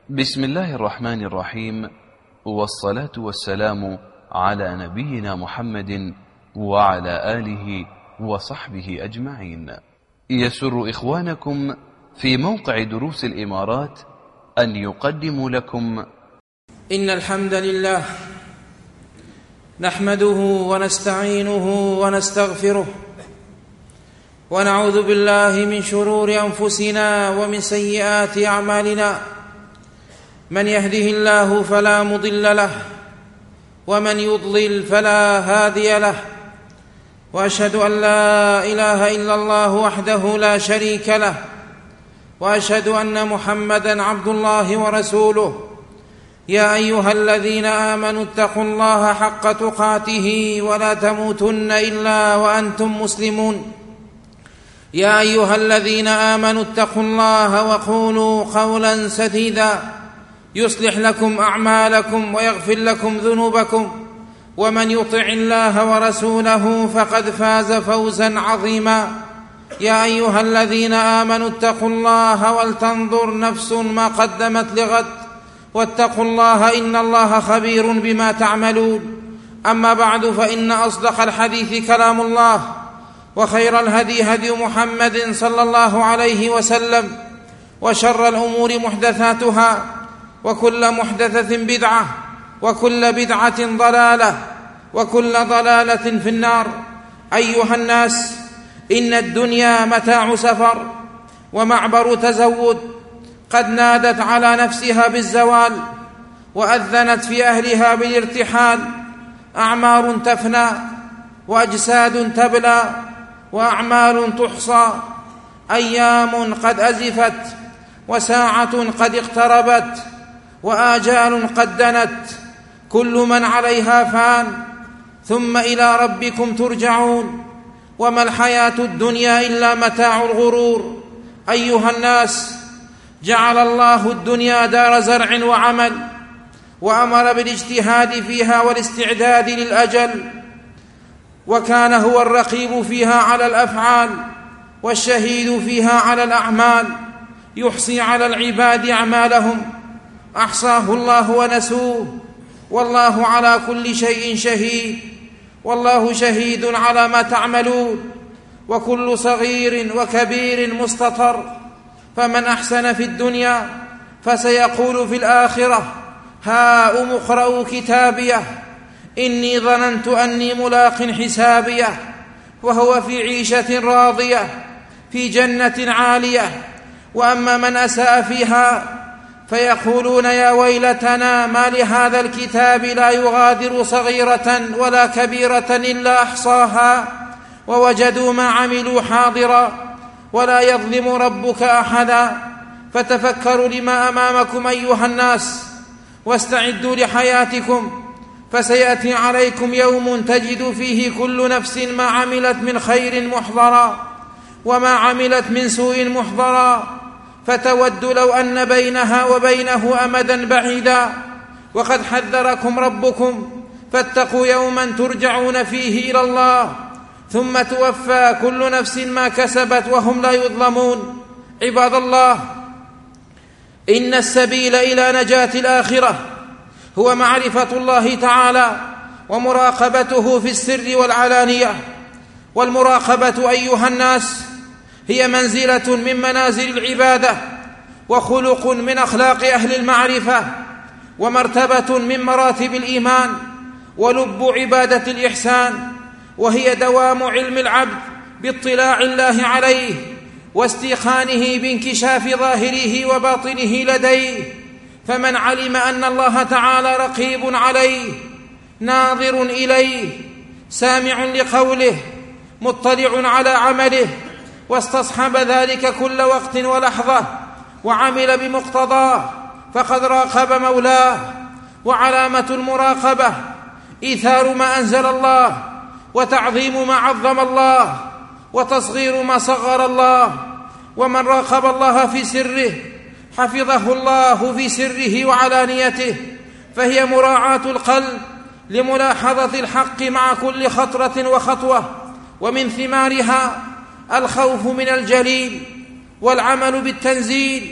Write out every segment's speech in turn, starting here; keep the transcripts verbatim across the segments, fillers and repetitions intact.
بسم الله الرحمن الرحيم، والصلاة والسلام على نبينا محمد وعلى آله وصحبه أجمعين. يسر إخوانكم في موقع دروس الإمارات أن يقدموا لكم إن الحمد لله نحمده ونستعينه ونستغفره، ونعوذ بالله من شرور أنفسنا ومن سيئات أعمالنا. من يهده الله فلا مضل له، ومن يضلل فلا هادي له، وأشهد أن لا إله إلا الله وحده لا شريك له، وأشهد أن محمدًا عبد الله ورسوله. يا أيها الذين آمنوا اتقوا الله حق تقاته ولا تموتن إلا وأنتم مسلمون. يا أيها الذين آمنوا اتقوا الله وقولوا قولا سديدا يصلح لكم أعمالكم ويغفر لكم ذنوبكم، ومن يطع الله ورسوله فقد فاز فوزا عظيما. يا أيها الذين آمنوا اتقوا الله ولتنظر نفس ما قدمت لغد، واتقوا الله إن الله خبير بما تعملون. أما بعد، فإن أصدق الحديث كلام الله، وخير الهدي هدي محمد صلى الله عليه وسلم، وشر الأمور محدثاتها، وكل محدثة بدعة، وكل بدعة ضلالة، وكل ضلالة في النار. أيها الناس، إن الدنيا متاع سفر ومعبر تزود، قد نادت على نفسها بالزوال، وأذنت في أهلها بالارتحال. أعمار تفنى، وأجساد تبلى، وأعمال تحصى. أيام قد أزفت، وساعة قد اقتربت، وآجال قد دنت. كل من عليها فان، ثم إلى ربكم ترجعون. وما الحياة الدنيا إلا متاع الغرور. أيها الناس، جعل الله الدنيا دار زرع وعمل، وأمر بالاجتهاد فيها والاستعداد للأجل، وكان هو الرقيب فيها على الأفعال، والشهيد فيها على الأعمال، يحصي على العباد أعمالهم. أحصاه الله ونسوه، والله على كل شيء شهيد. والله شهيد على ما تعملون، وكل صغير وكبير مستطر. فمن أحسن في الدنيا فسيقول في الآخرة: هاؤم اقرءوا كتابيه إني ظننت أني ملاق حسابيه. وهو في عيشة راضية في جنة عالية. وأما من أساء فيها فيقولون: يا ويلتنا ما لهذا الكتاب لا يغادر صغيرة ولا كبيرة إلا أحصاها، ووجدوا ما عملوا حاضرا، ولا يظلم ربك أحدا. فتفكروا لما أمامكم أيها الناس، واستعدوا لحياتكم، فسيأتي عليكم يوم تجد فيه كل نفس ما عملت من خير محضرا، وما عملت من سوء محضرا، فتود لو أن بينها وبينه أمدا بعيدا. وقد حذركم ربكم، فاتقوا يوما ترجعون فيه إلى الله، ثم توفى كل نفس ما كسبت وهم لا يظلمون. عباد الله، إن السبيل إلى نجاة الآخرة هو معرفة الله تعالى ومراقبته في السر والعلانية. والمراقبة أيها الناس هي منزلة من منازل العبادة، وخلق من أخلاق أهل المعرفة، ومرتبة من مراتب الإيمان، ولب عبادة الإحسان. وهي دوام علم العبد باطلاع الله عليه، واستيقانه بانكشاف ظاهره وباطنه لديه. فمن علم أن الله تعالى رقيب عليه، ناظر إليه، سامع لقوله، مطلع على عمله، واستصحب ذلك كل وقت ولحظة، وعمل بمقتضاه، فقد راقب مولاه. وعلامة المراقبة إيثار ما أنزل الله، وتعظيم ما عظم الله، وتصغير ما صغر الله. ومن راقب الله في سره حفظه الله في سره وعلانيته. فهي مراعاة القلب لملاحظة الحق مع كل خطرة وخطوة. ومن ثمارها الخوف من الجليل، والعمل بالتنزيل،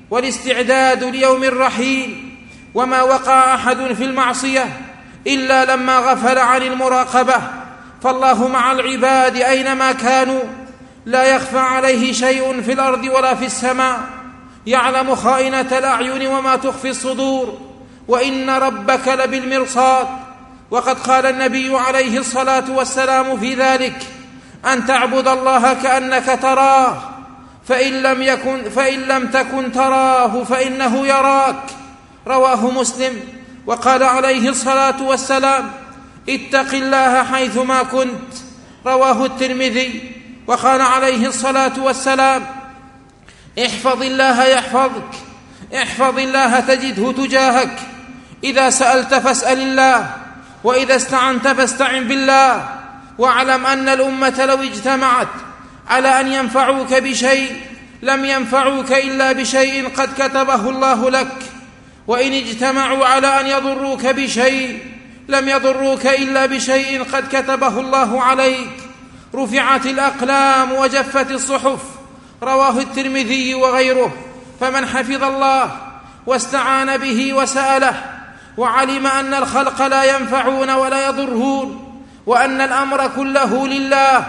والاستعداد ليوم الرحيل. وما وقع أحد في المعصية إلا لما غفل عن المراقبة، فالله مع العباد أينما كانوا، لا يخفى عليه شيء في الأرض ولا في السماء، يعلم خائنة الأعين وما تخفي الصدور، وإن ربك لبالمرصاد. وقد قال النبي عليه الصلاة والسلام في ذلك: أن تعبد الله كأنك تراه، فإن لم يكن فإن لم تكن تراه فإنه يراك. رواه مسلم. وقال عليه الصلاة والسلام: اتق الله حيثما كنت. رواه الترمذي. وقال عليه الصلاة والسلام: احفظ الله يحفظك، احفظ الله تجده تجاهك، إذا سألت فاسأل الله، وإذا استعنت فاستعن بالله. واعلم أن الأمة لو اجتمعت على أن ينفعوك بشيء لم ينفعوك إلا بشيء قد كتبه الله لك، وإن اجتمعوا على أن يضروك بشيء لم يضروك إلا بشيء قد كتبه الله عليك. رفعت الأقلام وجفت الصحف. رواه الترمذي وغيره. فمن حفظ الله واستعان به وسأله وعلم أن الخلق لا ينفعون ولا يضرون، وأن الأمر كله لله،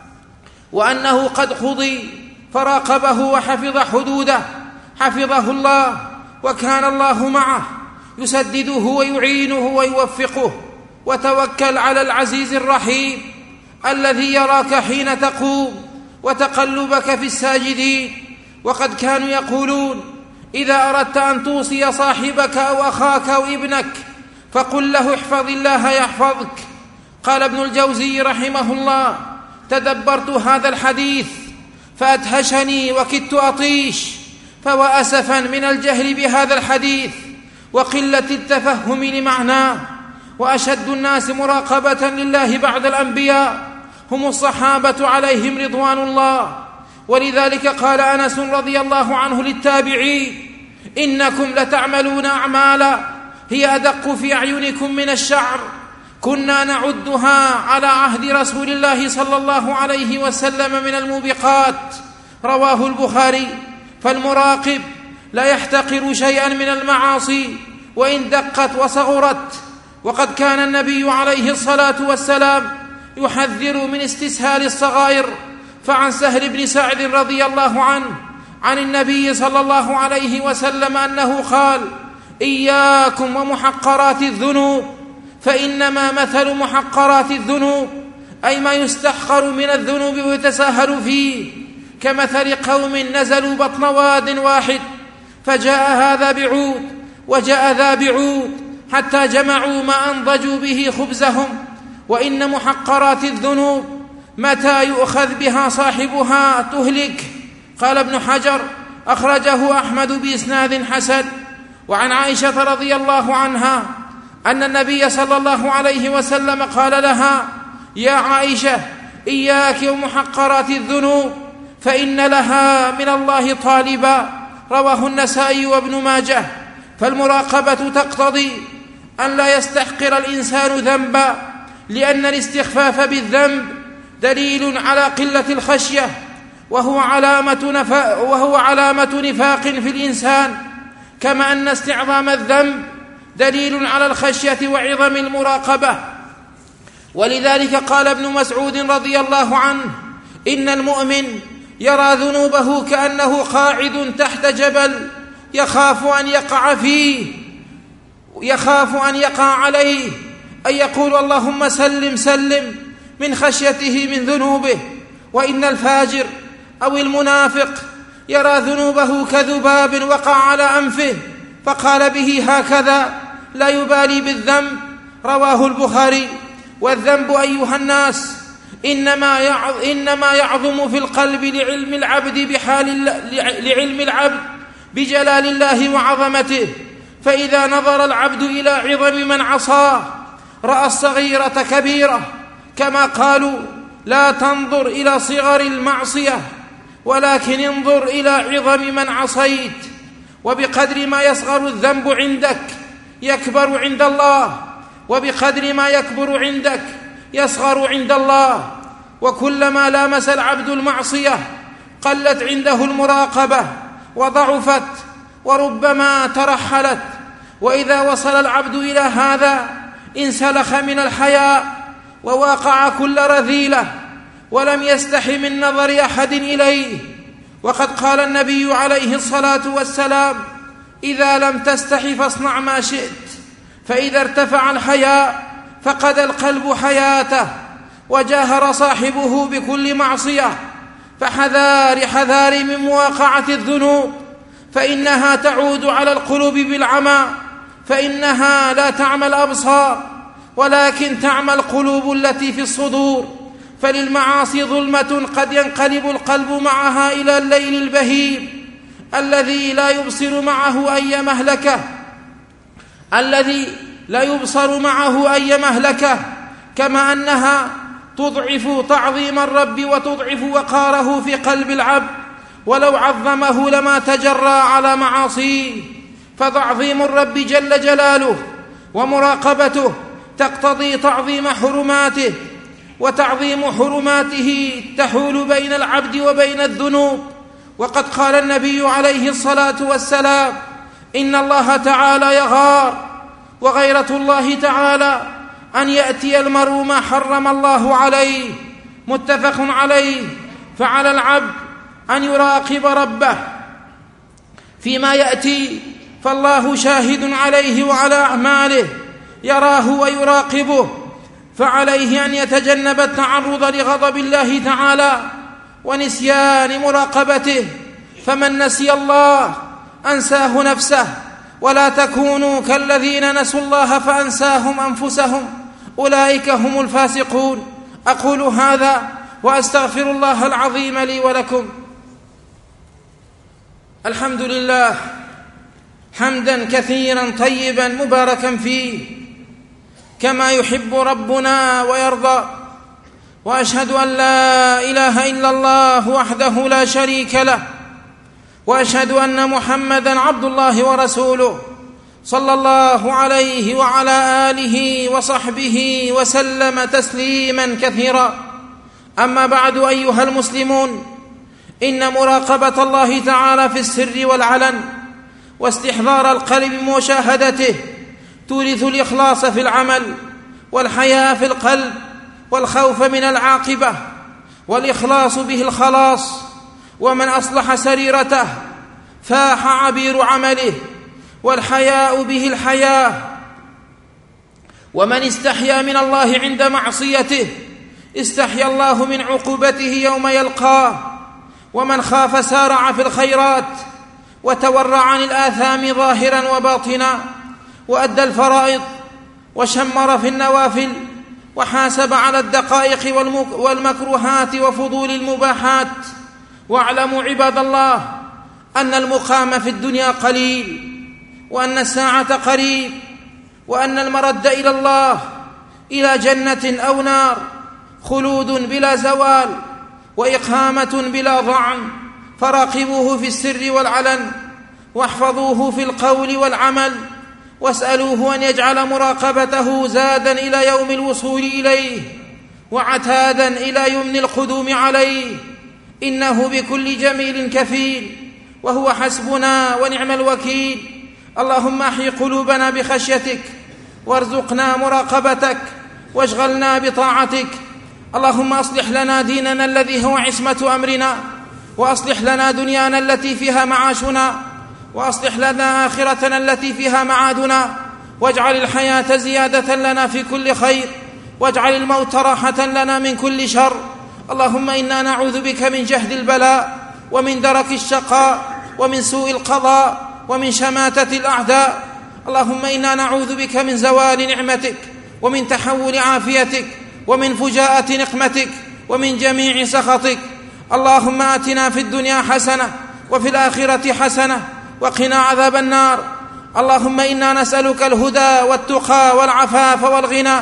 وأنه قد قضي، فراقبه وحفظ حدوده، حفظه الله، وكان الله معه يسدده ويعينه ويوفقه. وتوكل على العزيز الرحيم الذي يراك حين تقوم وتقلبك في الساجدين. وقد كانوا يقولون: إذا أردت أن توصي صاحبك أو أخاك أو ابنك فقل له احفظ الله يحفظك. قال ابن الجوزي رحمه الله: تدبرت هذا الحديث فأدهشني وكدت أطيش، فوأسفا من الجهل بهذا الحديث وقلة التفهم لمعناه. وأشد الناس مراقبة لله بعد الأنبياء هم الصحابة عليهم رضوان الله. ولذلك قال أنس رضي الله عنه للتابعين: إنكم لتعملون أعمالا هي أدق في أعينكم من الشعر، كنا نعدها على عهد رسول الله صلى الله عليه وسلم من الموبقات. رواه البخاري. فالمراقب لا يحتقر شيئا من المعاصي وإن دقت وصغرت. وقد كان النبي عليه الصلاة والسلام يحذر من استسهال الصغائر. فعن سهل بن سعد رضي الله عنه عن النبي صلى الله عليه وسلم أنه قال: إياكم ومحقرات الذنوب، فإنما مثل محقرات الذنوب أي ما يستحقر من الذنوب ويتساهل فيه، كمثل قوم نزلوا بطن واد واحد، فجاء هذا بعود وجاء ذا بعود حتى جمعوا ما أنضجوا به خبزهم. وإن محقرات الذنوب متى يؤخذ بها صاحبها تهلك. قال ابن حجر: أخرجه أحمد بإسناد حسن. وعن عائشة رضي الله عنها أن النبي صلى الله عليه وسلم قال لها: يا عائشة إياك ومحقرات الذنوب فإن لها من الله طالبا. رواه النسائي وابن ماجه. فالمراقبة تقتضي أن لا يستحقر الإنسان ذنبا، لأن الاستخفاف بالذنب دليل على قلة الخشية، وهو علامة, نفا وهو علامة نفاق في الإنسان، كما أن استعظام الذنب دليل على الخشية وعظم المراقبة. ولذلك قال ابن مسعود رضي الله عنه: إن المؤمن يرى ذنوبه كأنه قاعد تحت جبل يخاف أن يقع فيه يخاف أن يقع عليه، أن يقول اللهم سلم سلم من خشيته من ذنوبه. وإن الفاجر أو المنافق يرى ذنوبه كذباب وقع على أنفه فقال به هكذا لا يبالي بالذنب. رواه البخاري. والذنب أيها الناس إنما يعظم في القلب لعلم العبد بحال لعلم العبد بجلال الله وعظمته. فإذا نظر العبد إلى عظم من عصاه رأى الصغيرة كبيرة، كما قالوا: لا تنظر إلى صغر المعصية ولكن انظر إلى عظم من عصيت. وبقدر ما يصغر الذنب عندك يكبر عند الله، وبقدر ما يكبر عندك يصغر عند الله. وكلما لامس العبد المعصية قلت عنده المراقبة وضعفت وربما ترحلت. وإذا وصل العبد إلى هذا انسلخ من الحياء وواقع كل رذيلة ولم يستح من نظر أحد إليه. وقد قال النبي عليه الصلاة والسلام: إذا لم تستح فاصنع ما شئت، فإذا ارتفع الحياء فقد القلب حياته وجاهر صاحبه بكل معصية. فحذار حذار من مواقعة الذنوب، فإنها تعود على القلوب بالعمى، فإنها لا تعمى الأبصار ولكن تعمى القلوب التي في الصدور. فللمعاصي ظلمة قد ينقلب القلب معها إلى الليل البهيم الذي لا يبصر معه أي مهلكة الذي لا يبصر معه أي مهلكة كما أنها تضعف تعظيم الرب وتضعف وقاره في قلب العبد، ولو عظمه لما تجرى على معاصيه. فتعظيم الرب جل جلاله ومراقبته تقتضي تعظيم حرماته، وتعظيم حرماته تحول بين العبد وبين الذنوب. وقد قال النبي عليه الصلاة والسلام: إن الله تعالى يغار، وغيرة الله تعالى أن يأتي المرء ما حرم الله عليه. متفق عليه. فعلى العبد أن يراقب ربه فيما يأتي، فالله شاهد عليه وعلى أعماله، يراه ويراقبه، فعليه أن يتجنب التعرض لغضب الله تعالى ونسيان مراقبته. فمن نسي الله أنساه نفسه، ولا تكونوا كالذين نسوا الله فأنساهم أنفسهم، أولئك هم الفاسقون. أقول هذا وأستغفر الله العظيم لي ولكم. الحمد لله حمدا كثيرا طيبا مباركا فيه كما يحب ربنا ويرضى. وأشهد أن لا إله إلا الله وحده لا شريك له، وأشهد أن محمدا عبد الله ورسوله صلى الله عليه وعلى آله وصحبه وسلم تسليما كثيرا. أما بعد، أيها المسلمون، إن مراقبة الله تعالى في السر والعلن واستحضار القلب بمشاهدته تورث الإخلاص في العمل، والحياء في القلب، والخوف من العاقبة، والإخلاص به الخلاص. ومن أصلح سريرته فاح عبير عمله، والحياء به الحياة. ومن استحيا من الله عند معصيته استحيا الله من عقوبته يوم يلقاه. ومن خاف سارع في الخيرات وتورع عن الآثام ظاهرا وباطنا، وأدى الفرائض وشمر في النوافل، وحاسب على الدقائق والمكروهات وفضول المباحات. واعلموا عباد الله أن المقام في الدنيا قليل، وأن الساعة قريب، وأن المرد إلى الله إلى جنة أو نار، خلود بلا زوال، وإقامة بلا ضعن. فراقبوه في السر والعلن، واحفظوه في القول والعمل، واسألوه أن يجعل مراقبته زادا إلى يوم الوصول إليه، وعتادا إلى يمن القدوم عليه. إنه بكل جميل كفيل، وهو حسبنا ونعم الوكيل. اللهم احي قلوبنا بخشيتك، وارزقنا مراقبتك، واشغلنا بطاعتك. اللهم أصلح لنا ديننا الذي هو عصمة أمرنا، وأصلح لنا دنيانا التي فيها معاشنا، وأصلح لنا آخرتنا التي فيها معادنا. واجعل الحياة زيادة لنا في كل خير، واجعل الموت راحة لنا من كل شر. اللهم إنا نعوذ بك من جهد البلاء، ومن درك الشقاء، ومن سوء القضاء، ومن شماتة الأعداء. اللهم إنا نعوذ بك من زوال نعمتك، ومن تحول عافيتك، ومن فجاءة نقمتك، ومن جميع سخطك. اللهم آتنا في الدنيا حسنة، وفي الآخرة حسنة، وقنا عذاب النار. اللهم إنا نسألك الهدى والتقى والعفاف والغنى.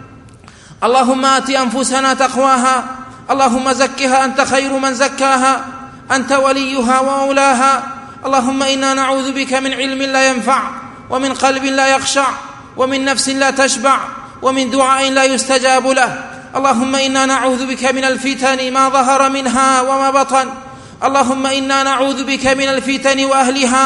اللهم آت أنفسنا تقواها، اللهم زكها أنت خير من زكاها، أنت وليها ومولاها. اللهم إنا نعوذ بك من علم لا ينفع، ومن قلب لا يخشع، ومن نفس لا تشبع، ومن دعاء لا يستجاب له. اللهم إنا نعوذ بك من الفتن ما ظهر منها وما بطن. اللهم إنا نعوذ بك من الفتن وأهلها.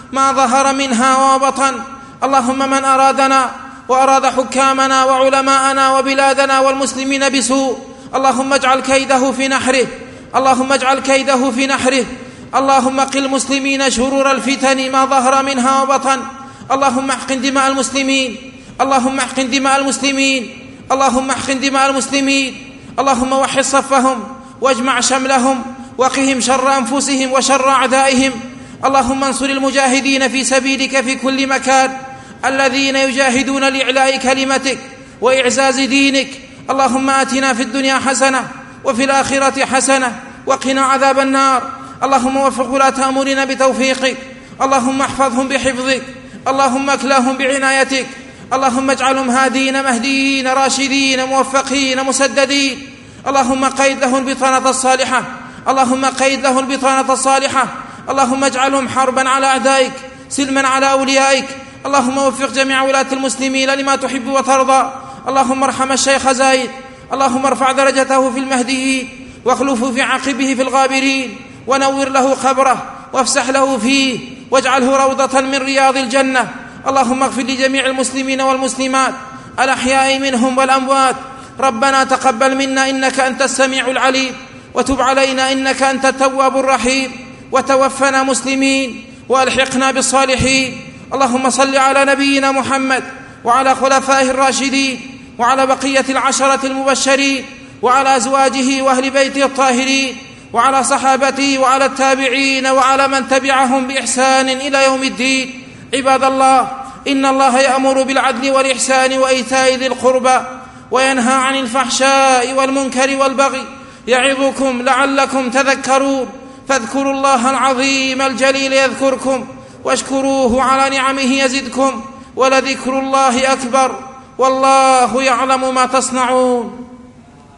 ما ظهر منها وبطن. اللهم من أرادنا وأراد حكامنا وعلماءنا وبلادنا والمسلمين بسوء اللهم اجعل كيده في نحره، اللهم اجعل كيده في نحره. اللهم قل المسلمين شرور الفتن ما ظهر منها وبطن. اللهم احقن دماء المسلمين، اللهم احقن دماء المسلمين، اللهم احقن دماء المسلمين. اللهم وحد صفهم واجمع شملهم وقهم شر أنفسهم وشر أعدائهم. اللهم انصر المجاهدين في سبيلك في كل مكان الذين يجاهدون لإعلاء كلمتك وإعزاز دينك. اللهم آتنا في الدنيا حسنة وفي الآخرة حسنة وقنا عذاب النار. اللهم وفق ولاة أمورنا بتوفيقك، اللهم احفظهم بحفظك، اللهم اكلهم بعنايتك، اللهم اجعلهم هادين مهديين راشدين موفقين مسددين. اللهم قيد لهم البطانة الصالحة، اللهم قيد لهم البطانة الصالحة. اللهم اجعلهم حربا على أعدائك سلما على أوليائك. اللهم وفق جميع ولاة المسلمين لما تحب وترضى. اللهم ارحم الشيخ زايد، اللهم ارفع درجته في المهديين واخلفه في عقبه في الغابرين، ونور له قبره وافسح له فيه واجعله روضة من رياض الجنة. اللهم اغفر لجميع المسلمين والمسلمات الأحياء منهم والأموات. ربنا تقبل منا إنك أنت السميع العليم، وتب علينا إنك أنت التواب الرحيم، وتوفنا مسلمين وألحقنا بالصالحين. اللهم صل على نبينا محمد وعلى خلفائه الراشدين وعلى بقية العشرة المبشرين وعلى أزواجه وأهل بيته الطاهرين وعلى صحابته وعلى التابعين وعلى من تبعهم بإحسان إلى يوم الدين. عباد الله، إن الله يأمر بالعدل والإحسان وإيتاء ذي القربى وينهى عن الفحشاء والمنكر والبغي، يعظكم لعلكم تذكرون. فاذكروا الله العظيم الجليل يذكركم، واشكروه على نعمه يزدكم، ولذكر الله أكبر، والله يعلم ما تصنعون.